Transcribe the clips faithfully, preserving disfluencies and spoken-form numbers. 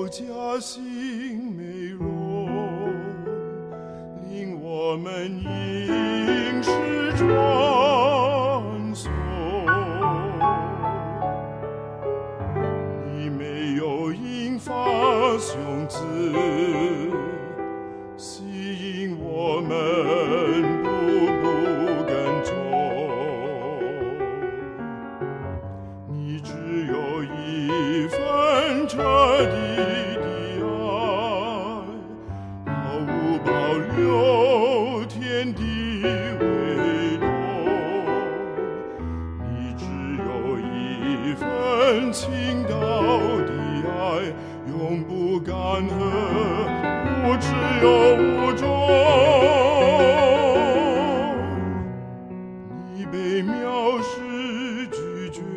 嘉欣美容，令我们应时传颂。你没有引发雄姿，吸引我们步步跟从。你只有一份彻底的爱，毫无保留，天地为动。你只有一份倾倒的爱，永不干涸，无始又无终。你被藐视拒绝，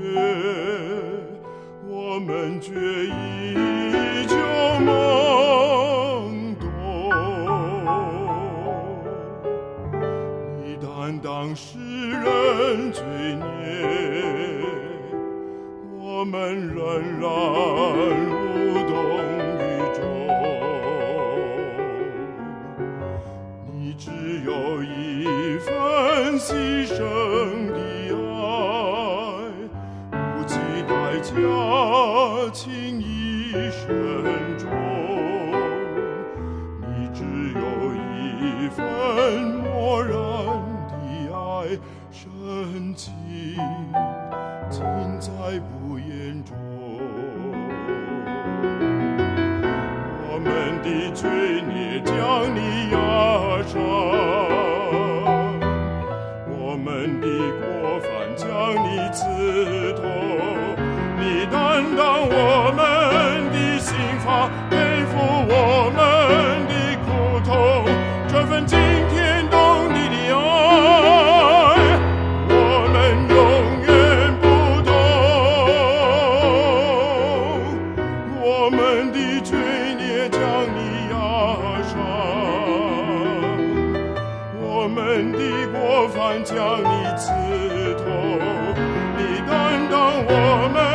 我们却依旧懵懂。你担当世人罪孽，我们仍然无动于衷。你只有一份牺牲的爱，不计代价，情意深重。你只有一份漠然的爱，深情尽在不言中。我们的罪孽将你压伤，我们的过犯将你刺透。你担当我们的刑罚，背负我们的苦痛，这份惊天动地的爱，我们永远不懂。我们的罪孽将你压伤，我们的过犯将你刺透。你担当我们